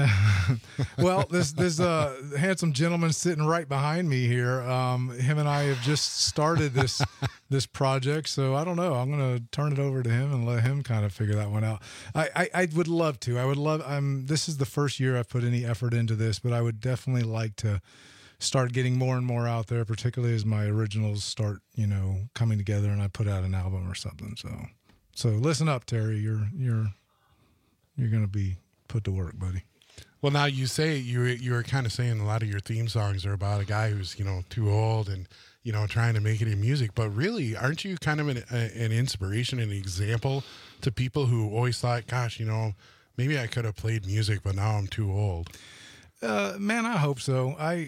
Well, there's there's a handsome gentleman sitting right behind me here. Um, him and I have just started this this project, so I don't know. I'm going to turn it over to him and let him kind of figure that one out. I, I, I would love to. I would love. I'm. This is the first year I've put any effort into this, but I would definitely like to start getting more and more out there, particularly as my originals start, you know, coming together and I put out an album or something. So, so listen up, Terry. You're you're. You're going to be put to work, buddy. Well, now you say you were, you were kind of saying a lot of your theme songs are about a guy who's, you know, too old and, you know, trying to make it in music. But really, aren't you kind of an, a, an inspiration, an example to people who always thought, gosh, you know, maybe I could have played music, but now I'm too old? Uh, man, I hope so. I,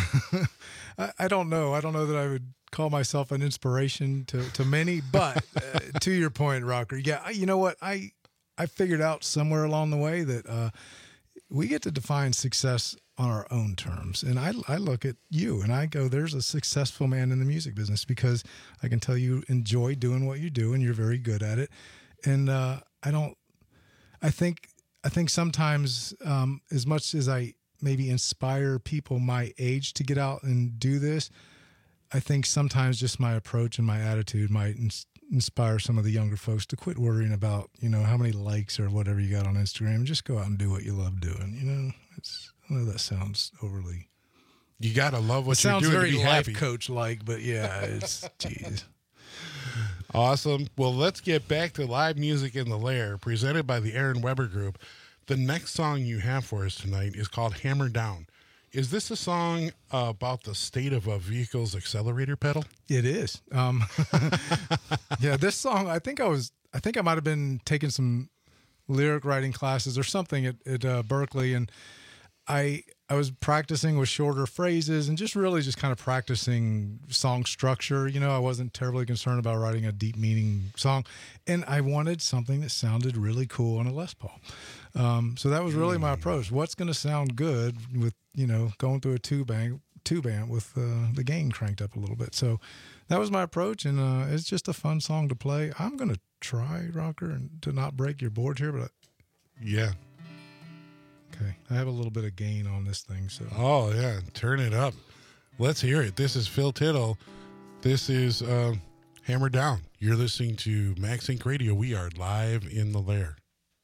I I don't know. I don't know that I would call myself an inspiration to, to many. But uh, to your point, Rocker, yeah, you know what? I... I figured out somewhere along the way that uh, we get to define success on our own terms. And I, I look at you and I go, there's a successful man in the music business, because I can tell you enjoy doing what you do and you're very good at it. And uh, I don't, I think, I think sometimes um, as much as I maybe inspire people my age to get out and do this, I think sometimes just my approach and my attitude might ins- inspire some of the younger folks to quit worrying about, you know, how many likes or whatever you got on Instagram, and just go out and do what you love doing. You know, it's, I know that sounds overly. You got to love what it you're sounds doing very to be life happy. coach like, but yeah, it's geez. Awesome. Well, let's get back to live music in the Lair, presented by the Aaron Weber Group. The next song you have for us tonight is called Hammer Down. Is this a song uh, about the state of a vehicle's accelerator pedal? It is. Um, yeah, this song, I think I was, I think I might have been taking some lyric writing classes or something at, at uh, Berkeley. And I, I was practicing with shorter phrases and just really just kind of practicing song structure. You know, I wasn't terribly concerned about writing a deep meaning song. And I wanted something that sounded really cool on a Les Paul. Um, so that was really my approach. What's going to sound good with, you know, going through a tube amp, tube amp with uh, the gain cranked up a little bit. So that was my approach, and uh, it's just a fun song to play. I'm going to try, Rocker, and to not break your board here, but I, yeah. Okay, I have a little bit of gain on this thing. So oh yeah, turn it up. Let's hear it. This is Phil Tittle. This is uh, Hammer Down. You're listening to Max Inc Radio. We are live in the Lair.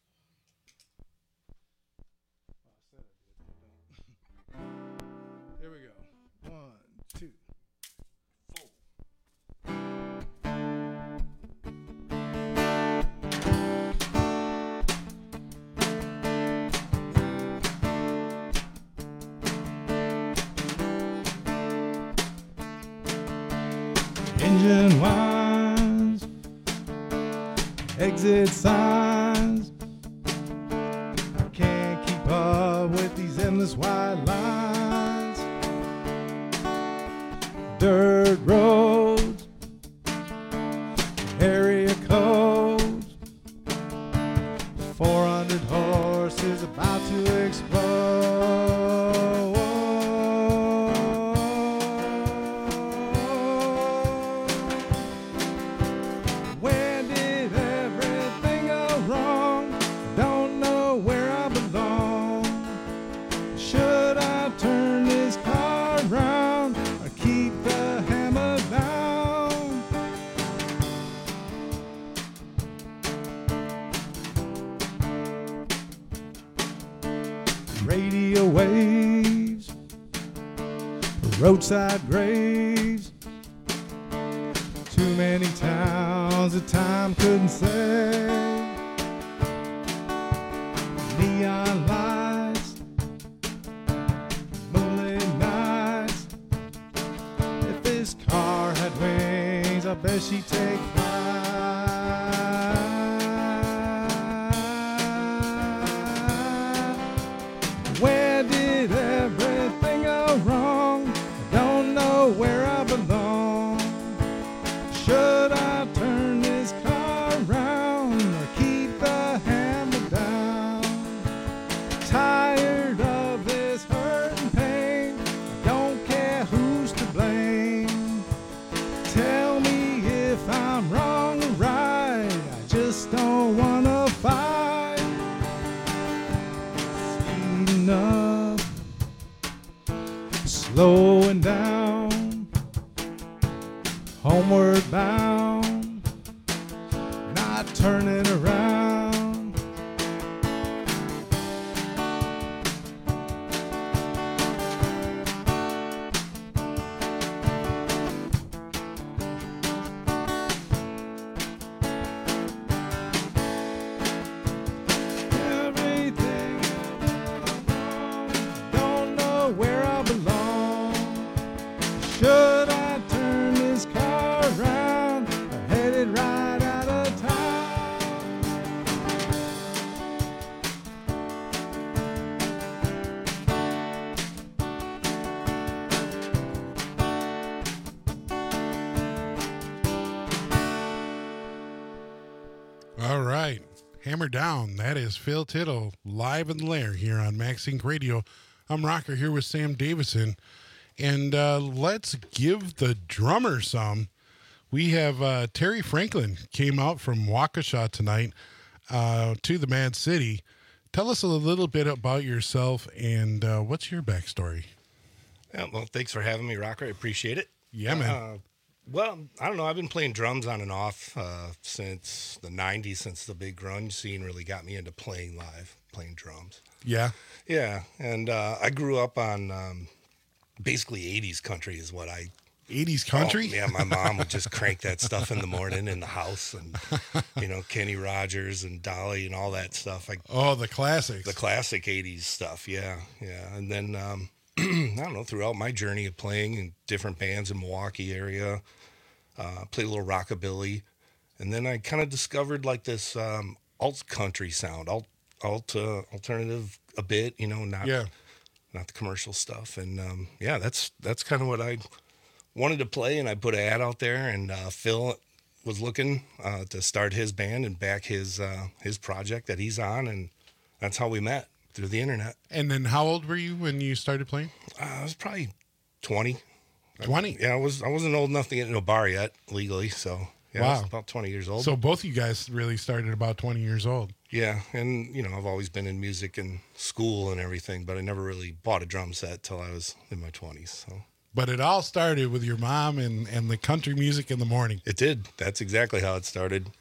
Engine whines, exit signs. I can't keep up with these endless white lines. Dirt roads, area codes. four hundred horses about to explode. Radio waves, roadside graves, too many towns that time couldn't save. Neon lights, moonlit nights. If this car had wings, I bet she'd take flight. Where did everything go wrong? I don't know where I belong. Should I turn this car around or keep the hammer down? Tired of this hurt and pain. I don't care who's to blame. Tell me if I'm right. slowing down, homeward bound, not turning around. Should I turn this car around, headed right out of town? All right. Hammer down. That is Phil Tittle live in the lair here on MaxSync Radio. I'm Rocker here with Sam Davison. And uh, let's give the drummer some. We have uh, Terry Franklin came out from Waukesha tonight uh, to the Mad City. Tell us a little bit about yourself and uh, what's your backstory? Yeah, well, thanks for having me, Rocker. I appreciate it. Yeah, man. Uh, well, I don't know. I've been playing drums on and off uh, since the nineties, since the big grunge scene really got me into playing live, playing drums. Yeah? Yeah, and uh, I grew up on... Um, basically eighties country is what I eighties country oh, yeah my mom would just crank that stuff in the morning in the house, and you know Kenny Rogers and Dolly and all that stuff. I, oh the classics the classic eighties stuff. Yeah yeah and then um I don't know, throughout my journey of playing in different bands in Milwaukee area, uh played a little rockabilly, and then I kind of discovered like this um alt country sound, alt alt uh, alternative a bit, you know not yeah not the commercial stuff. And um, yeah, that's that's kind of what I wanted to play. And I put an ad out there, and uh, Phil was looking uh, to start his band and back his uh, his project that he's on, and that's how we met, through the internet. And then how old were you when you started playing? Uh, I was probably twenty. twenty? Yeah, I, was, I wasn't old enough to get into a bar yet, legally, so yeah, wow. I was about twenty years old. So both of you guys really started about twenty years old. Yeah, and, you know, I've always been in music and school and everything, but I never really bought a drum set till I was in my twenties. So. But it all started with your mom and, and the country music in the morning. It did. That's exactly how it started.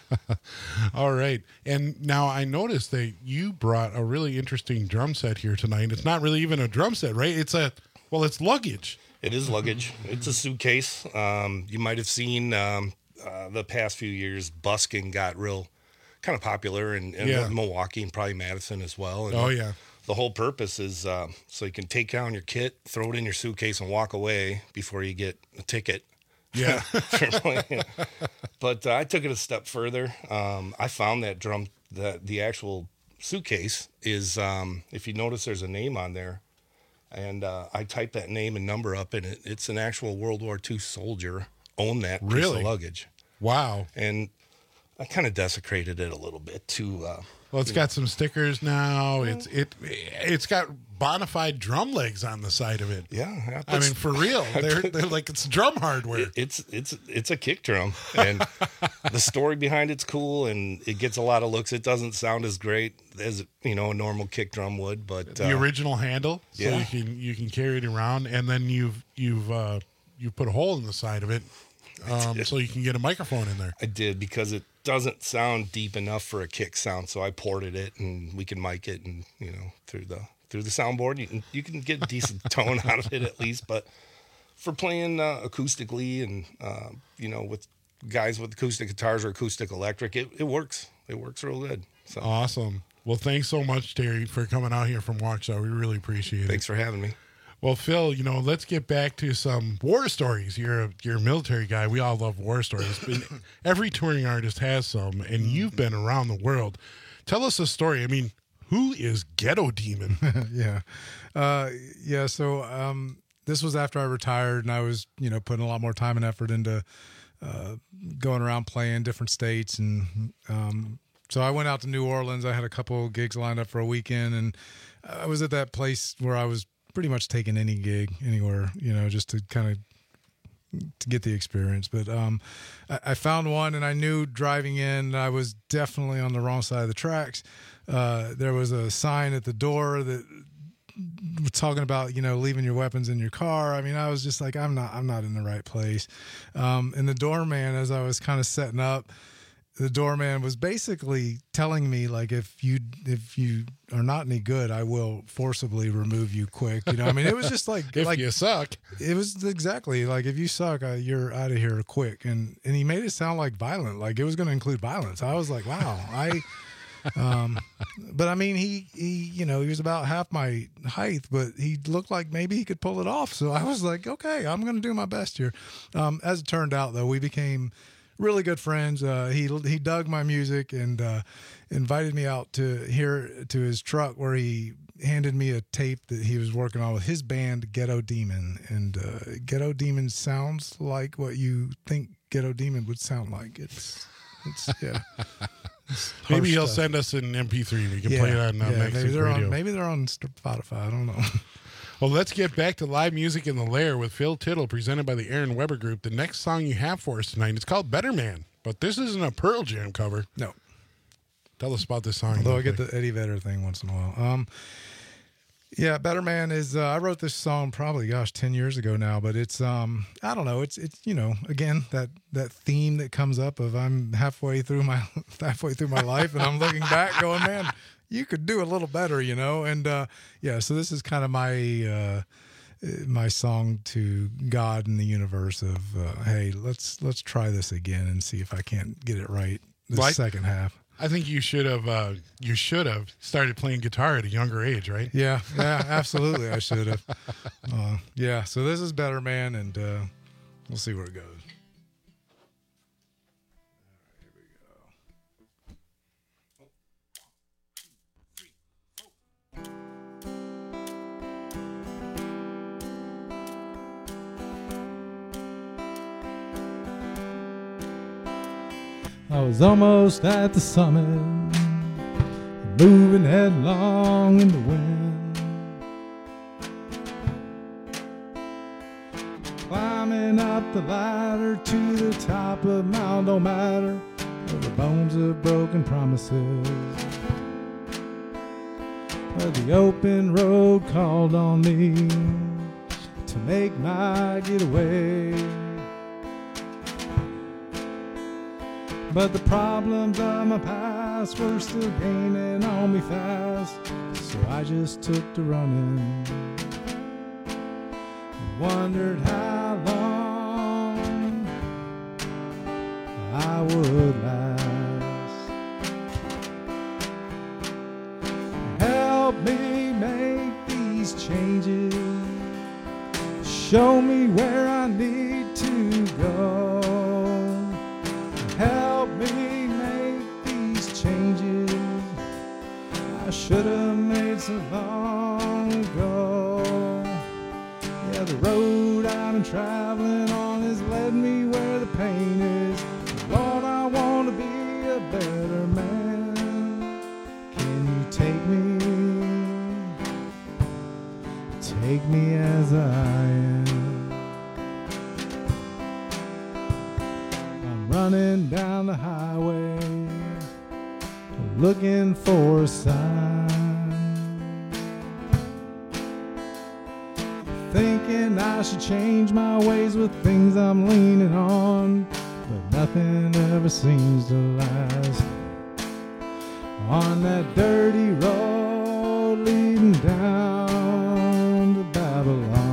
All right. And now I noticed that you brought a really interesting drum set here tonight. It's not really even a drum set, right? It's a, well, it's luggage. It is luggage. It's a suitcase. Um, you might have seen um, uh, the past few years, busking got real kind of popular in, in yeah. Milwaukee and probably Madison as well. And oh, yeah. The whole purpose is uh, so you can take down your kit, throw it in your suitcase, and walk away before you get a ticket. Yeah. But uh, I took it a step further. Um, I found that drum, the, the actual suitcase is, um, if you notice, there's a name on there. And uh, I typed that name and number up, and it, it's an actual World War Two soldier owned that piece really? of luggage. Wow. And I kind of desecrated it a little bit to. Uh, well, it's got know. some stickers now. It's it it's got bona fide drum legs on the side of it. Yeah, I mean for real. They're they're like it's drum hardware. It, it's it's it's a kick drum, and the story behind it's cool, and it gets a lot of looks. It doesn't sound as great as you know a normal kick drum would, but the uh, original handle, so yeah. you can you can carry it around, and then you've you've uh, you put a hole in the side of it. Um, so you can get a microphone in there. I did, because it doesn't sound deep enough for a kick sound, so I ported it, and we can mic it, and you know through the through the soundboard, you can you can get a decent tone out of it at least. But for playing uh, acoustically and uh, you know with guys with acoustic guitars or acoustic electric, it, it works. It works real good. So awesome. Well, thanks so much, Terry, for coming out here from Waukesha. We really appreciate it. Thanks for having me. Well, Phil, you know, let's get back to some war stories. You're a, you're a military guy. We all love war stories. But every touring artist has some, and you've been around the world. Tell us a story. I mean, who is Ghetto Demon? yeah. Uh, yeah, so um, this was after I retired, and I was, you know, putting a lot more time and effort into uh, going around playing different states. And um, so I went out to New Orleans. I had a couple of gigs lined up for a weekend, and I was at that place where I was pretty much taking any gig anywhere, you know, just to kind of to get the experience. But um, I, I found one, and I knew driving in I was definitely on the wrong side of the tracks. Uh, there was a sign at the door that talking about, you know, leaving your weapons in your car. I mean, I was just like, I'm not, I'm not in the right place. Um, and the doorman, as I was kind of setting up, the doorman was basically telling me, like, if you if you are not any good, I will forcibly remove you quick. You know, I mean, it was just like if like, you suck. It was exactly like, if you suck, uh, you're out of here quick. And and he made it sound like violent, like it was going to include violence. I was like, wow, I. um, but I mean, he he you know, he was about half my height, but he looked like maybe he could pull it off. So I was like, okay, I'm going to do my best here. Um, as it turned out, though, we became really good friends. Uh, he he dug my music and uh, invited me out to hear to his truck, where he handed me a tape that he was working on with his band Ghetto Demon. And uh, Ghetto Demon sounds like what you think Ghetto Demon would sound like. It's it's yeah. It's maybe he'll stuff. send us an M P three. We can yeah, play it on uh, yeah, Max maybe Sync they're Radio. on maybe they're on Spotify. I don't know. Well, let's get back to live music in the Lair with Phil Tittle, presented by the Aaron Weber Group. The next song you have for us tonight, it's called Better Man, but this isn't a Pearl Jam cover. No. Tell us about this song. Although I get the Eddie Vedder thing once in a while. Um, yeah, Better Man is, uh, I wrote this song probably, gosh, ten years ago now, but it's, um, I don't know, it's, it's, you know, again, that, that theme that comes up of I'm halfway through my, halfway through my life, and I'm looking back going, man, you could do a little better, you know? And, uh, yeah, so this is kind of my, uh, my song to God and the universe of, uh, hey, let's, let's try this again and see if I can't get it right the Like- second half. I think you should have uh, you should have started playing guitar at a younger age, right? Yeah, yeah, absolutely. I should have. Uh, yeah, so this is Better Man, and uh, we'll see where it goes. I was almost at the summit, moving headlong in the wind, climbing up the ladder to the top of Mount No Matter, where the bones of broken promises, where the open road called on me to make my getaway. But the problems of my past were still gaining on me fast, so I just took to running. Wondered how long I would last. Help me make these changes. Show me where I need to go. Help me make these changes I should have made so long ago. Yeah, the road I've been traveling on has led me where the pain is. Lord, I want to be a better man. Can you take me? Take me as I am. Running down the highway, looking for a sign, thinking I should change my ways with things I'm leaning on, but nothing ever seems to last. On that dirty road leading down to Babylon.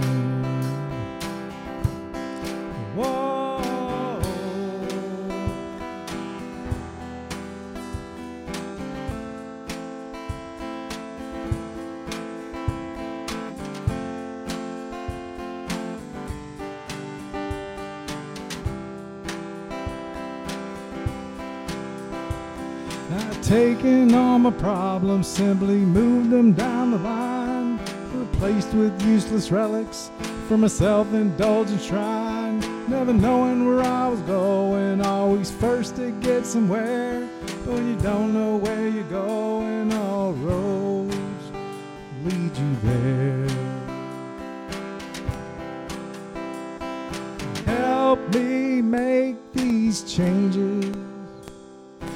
Taking all my problems, simply moved them down the line, replaced with useless relics from a self-indulgent shrine. Never knowing where I was going, always first to get somewhere. But when you don't know where you're going, all roads lead you there. Help me make these changes.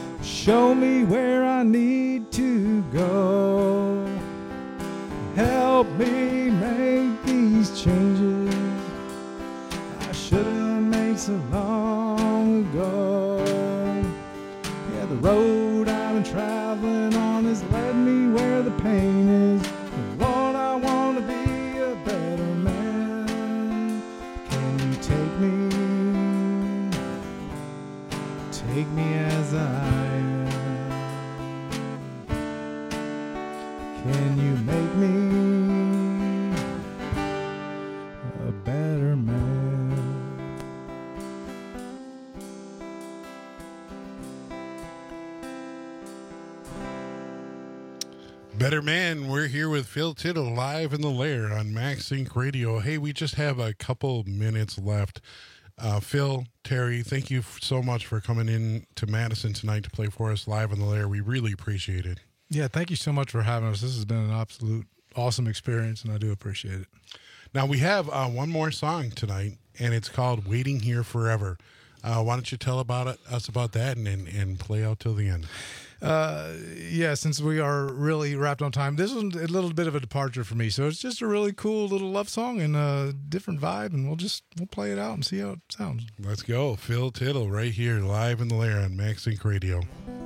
Show me where I need to go. Help help me make these changes I should have made so long ago. Yeah, the road I've been traveling on has led me where the pain is. And Lord, I want to be a better man. Can you take me, take me as I am? Can you make me a better man? Better Man, we're here with Phil Tittle live in the Lair on MaxSync Radio. Hey, we just have a couple minutes left. Uh, Phil, Terry, thank you f- so much for coming in to Madison tonight to play for us live in the Lair. We really appreciate it. Yeah, thank you so much for having us. This has been an absolute awesome experience, and I do appreciate it. Now, we have uh, one more song tonight, and it's called Waiting Here Forever. Uh, why don't you tell about it, us about that and, and, and play out till the end? Uh, yeah, since we are really wrapped on time, this was a little bit of a departure for me. So it's just a really cool little love song and a different vibe, and we'll just we'll play it out and see how it sounds. Let's go. Phil Tittle right here live in the Lair on MaxSync Radio.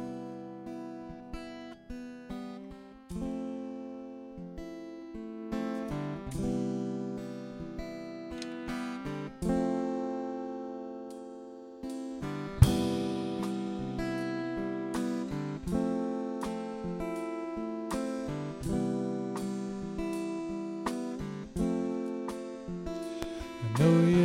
I know you're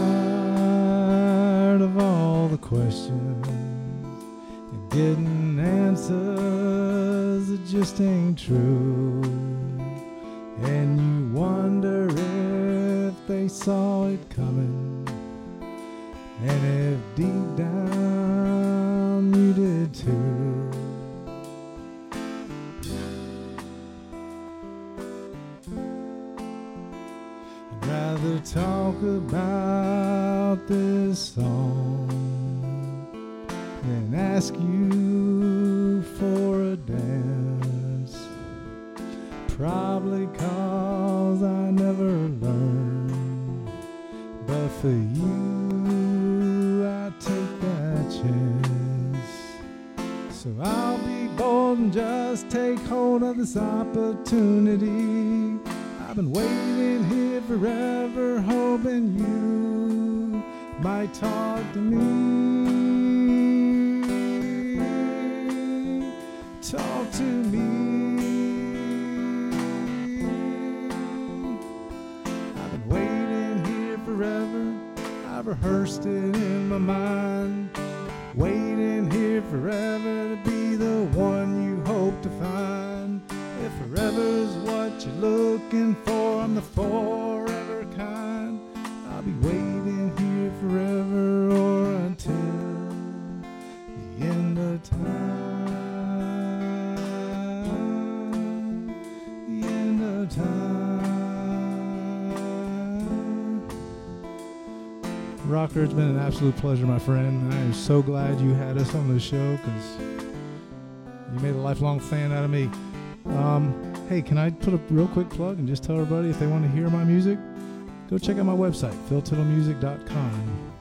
tired of all the questions and getting answers that just ain't true, and you wonder if they saw it coming, and if deep down you did too. I'd rather talk about this song than ask you for a dance. Probably 'cause I never learned, but for you I take that chance. So I'll be bold and just take hold of this opportunity. I've been waiting here forever, hoping you might talk to me. Talk to me. I've been waiting here forever. I've rehearsed it in my mind. Waiting here forever to be the one you hope to find. If forever's what you're looking for, I'm the forever kind. I'll be waiting here forever or until the end of time. The end of time. Rocker, it's been an absolute pleasure, my friend. I am so glad you had us on the show because you made a lifelong fan out of me. Um, hey, can I put a real quick plug and just tell everybody if they want to hear my music, go check out my website, phil tittle music dot com.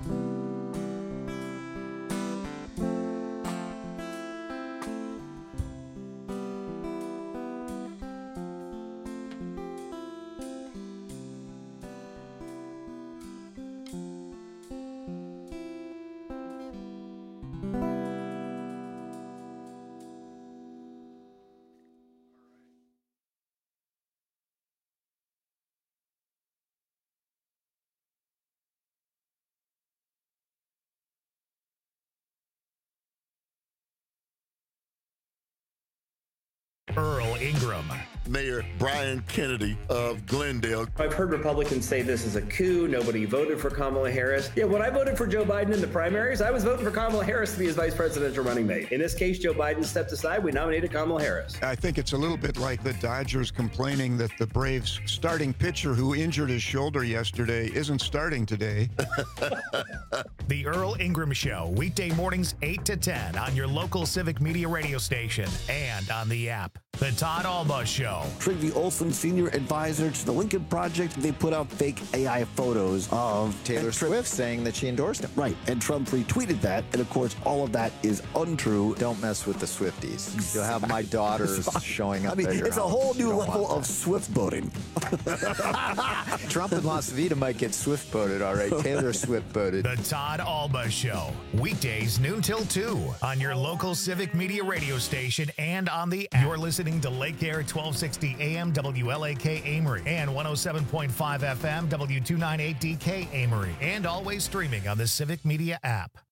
Earl Ingram. Mayor Brian Kennedy of Glendale. I've heard Republicans say this is a coup. Nobody voted for Kamala Harris. Yeah, when I voted for Joe Biden in the primaries, I was voting for Kamala Harris to be his vice presidential running mate. In this case, Joe Biden stepped aside. We nominated Kamala Harris. I think it's a little bit like the Dodgers complaining that the Braves starting pitcher who injured his shoulder yesterday isn't starting today. The Earl Ingram Show, weekday mornings eight to ten on your local Civic Media radio station and on the app. The Todd Alba Show. Trygve Olsen, senior advisor to the Lincoln Project, they put out fake A I photos of Taylor Swift saying that she endorsed him. Right, and Trump retweeted that, and of course, all of that is untrue. Don't mess with the Swifties. You'll have my daughters showing up. I mean, at your it's a house. whole new You don't level want of Swift boating. Trump and Las Vegas might get Swift boated, all right. Taylor Swift boated. The Todd Alba Show. Weekdays noon till two on your local Civic Media radio station and on the app. You're listening to Lake Air twelve sixty A M W L A K Amory and one oh seven point five F M W two ninety-eight D K Amory, and always streaming on the Civic Media app.